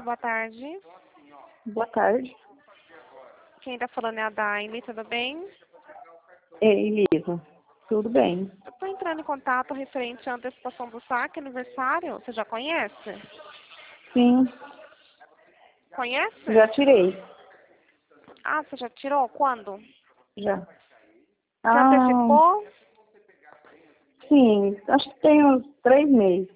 Oi, boa tarde. Boa tarde. Quem tá falando é a Daine, tudo bem? Ei, Elisa. Tudo bem? Eu tô entrando em contato referente à antecipação do saque aniversário. Você já conhece? Sim, Conhece? já tirei. Ah, você já tirou? Quando? Já. Já Ah, antecipou? sim. Acho que tem uns 3 meses.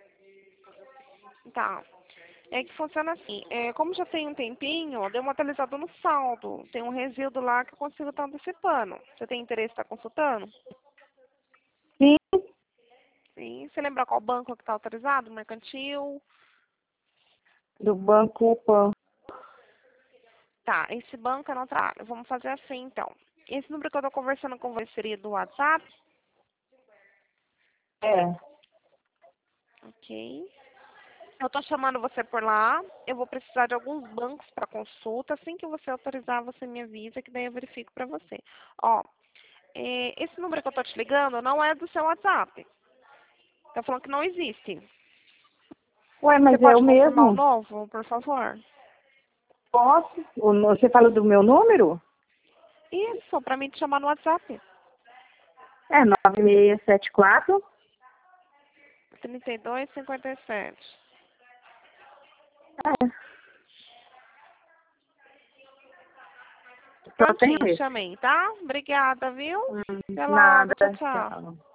Tá. É que funciona assim. Como já tem um tempinho, deu uma atualizada no saldo. Tem um resíduo lá que eu consigo estar antecipando. Você tem interesse em estar consultando? Sim, Sim. Você lembra qual banco que está autorizado? Mercantil? do Banco Pan. Tá, esse banco é não trabalha. Vamos fazer assim, então. Esse número que eu tô conversando com você seria do WhatsApp? É. Ok. Eu tô chamando você por lá. Eu vou precisar de alguns bancos para consulta. Assim que você autorizar, você me avisa, que daí eu verifico para você. Ó, esse número que eu tô te ligando não é do seu WhatsApp. Tá falando que não existe. Ué, Você mas é o pode confirmar o mesmo? novo, por favor? Posso? Você fala do meu número? Isso, para mim te chamar no WhatsApp. É 9674. 3257. É. Só tem Prontinho, esse. chamei, tá? Obrigada, viu? Até logo, Nada. tchau, tchau. Tchau.